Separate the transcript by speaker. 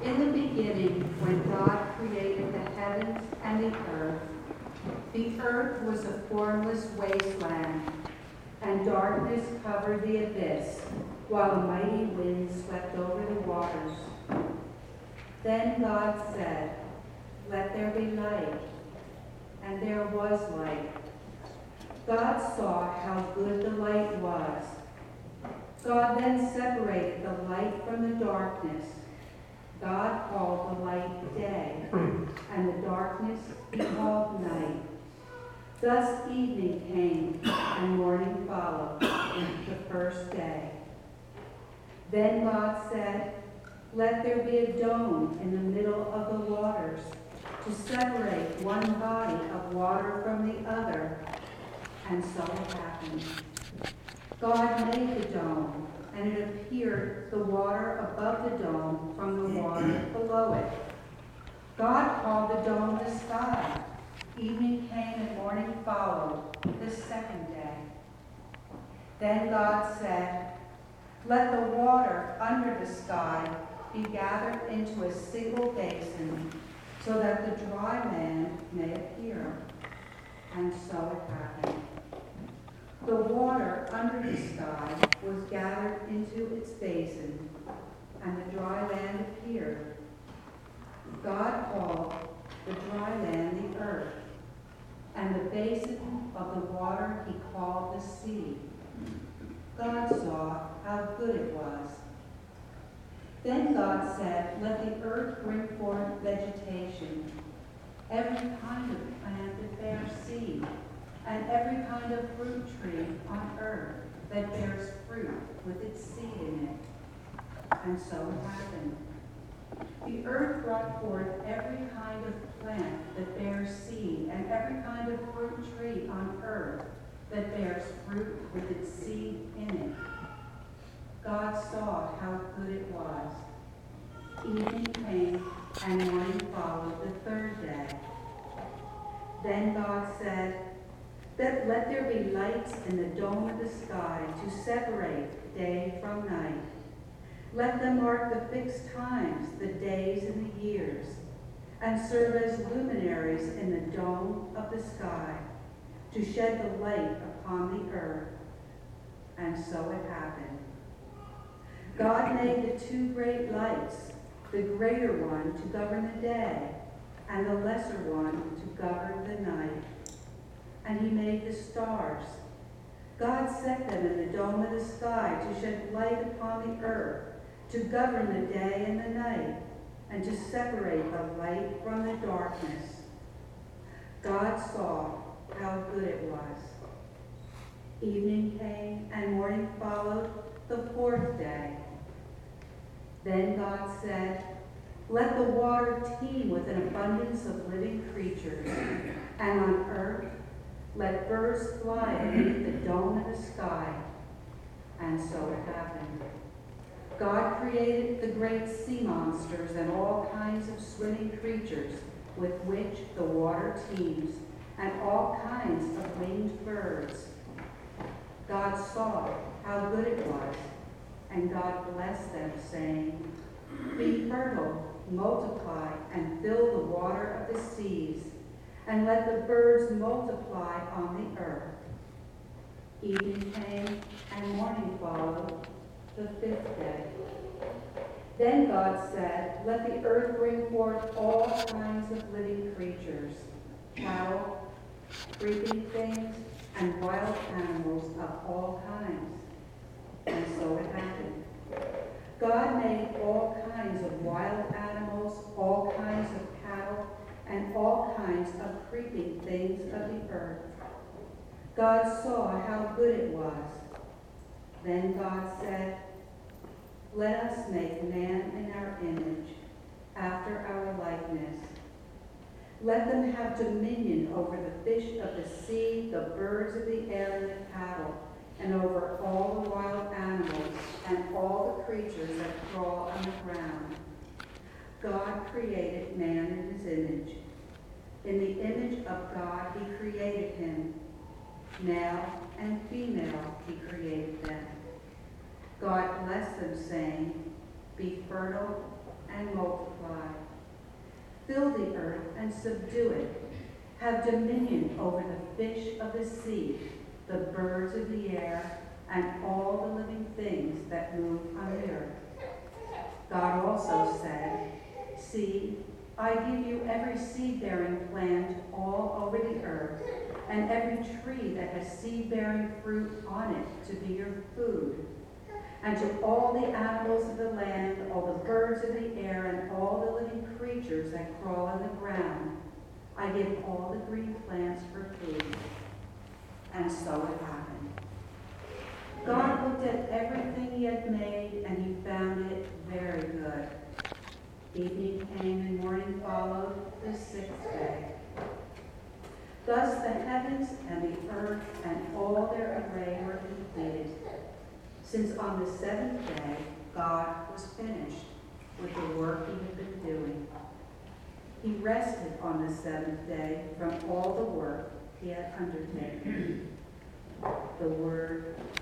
Speaker 1: In the beginning, when God created the heavens and the earth was a formless wasteland, and darkness covered the abyss, while a mighty wind swept over the waters. Then God said, "Let there be light," and there was light. God saw how good the light was. God then separated the light from the darkness. God called the light day, and the darkness he called night. Thus evening came, and morning followed, the first day. Then God said, "Let there be a dome in the middle of the waters, to separate one body of water from the other." And so it happened. God made the dome, and it appeared the water above the dome from the water below it. God called the dome the sky. Evening came and morning followed, the second day. Then God said, "Let the water under the sky be gathered into a single basin, so that the dry land may appear." And so it happened. The water under the sky was gathered into its basin, and the dry land appeared. God called the dry land the earth, and the basin of the water he called the sea. God saw how good it was. Then God said, "Let the earth bring forth vegetation, every kind of plant that bears seed, and every kind of fruit tree on earth that bears fruit with its seed in it." And so it happened. The earth brought forth every kind of plant that bears seed, and every kind of fruit tree on earth that bears fruit with its seed in it. God saw how good it was. Evening came, and morning followed, the third day. Then God said, "Let there be lights in the dome of the sky to separate day from night. Let them mark the fixed times, the days and the years, and serve as luminaries in the dome of the sky, to shed the light upon the earth." And so it happened. God made the two great lights, the greater one to govern the day, and the lesser one to govern the night. And he made the stars. God set them in the dome of the sky to shed light upon the earth, to govern the day and the night, and to separate the light from the darkness. God saw how good it was. Evening came, and morning followed, the fourth day. Then God said, "Let the water teem with an abundance of living creatures, and on earth let birds fly beneath the dome of the sky." And so it happened. God created the great sea monsters and all kinds of swimming creatures with which the water teems, and all kinds of winged birds. God saw how good it was, and God blessed them, saying, "Be fertile, multiply, and fill the water of the seas, and let the birds multiply on the earth." Evening came, and morning followed, the fifth day. Then God said, "Let the earth bring forth all kinds of living creatures, cattle, creeping things, and wild animals of all kinds." And so it happened. God made all kinds of wild animals, all kinds of cattle, and all kinds of creeping things of the earth. God saw how good it was. Then God said, "Let us make man in our image, after our likeness. Let them have dominion over the fish of the sea, the birds of the air, and the cattle, and over all the wild animals, and all the creatures that crawl on the ground." God created man in his image. In the image of God he created him. Male and female he created them. God blessed them, saying, "Be fertile and multiply. Fill the earth and subdue it. Have dominion over the fish of the sea, the birds of the air, and all the living things that move on the earth. God also said, see, I give you every seed-bearing plant all over the earth, and every tree that has seed-bearing fruit on it to be your food. And to all the animals of the land, all the birds of the air, and all the living creatures that crawl on the ground, I give all the green plants for food. And so it happened. God looked at everything he had made, and he found it very good. Evening came and morning followed, the sixth day. Thus the heavens and the earth and all their array were completed, since on the seventh day God was finished with the work he had been doing. He rested on the seventh day from all the work he had undertaken. The word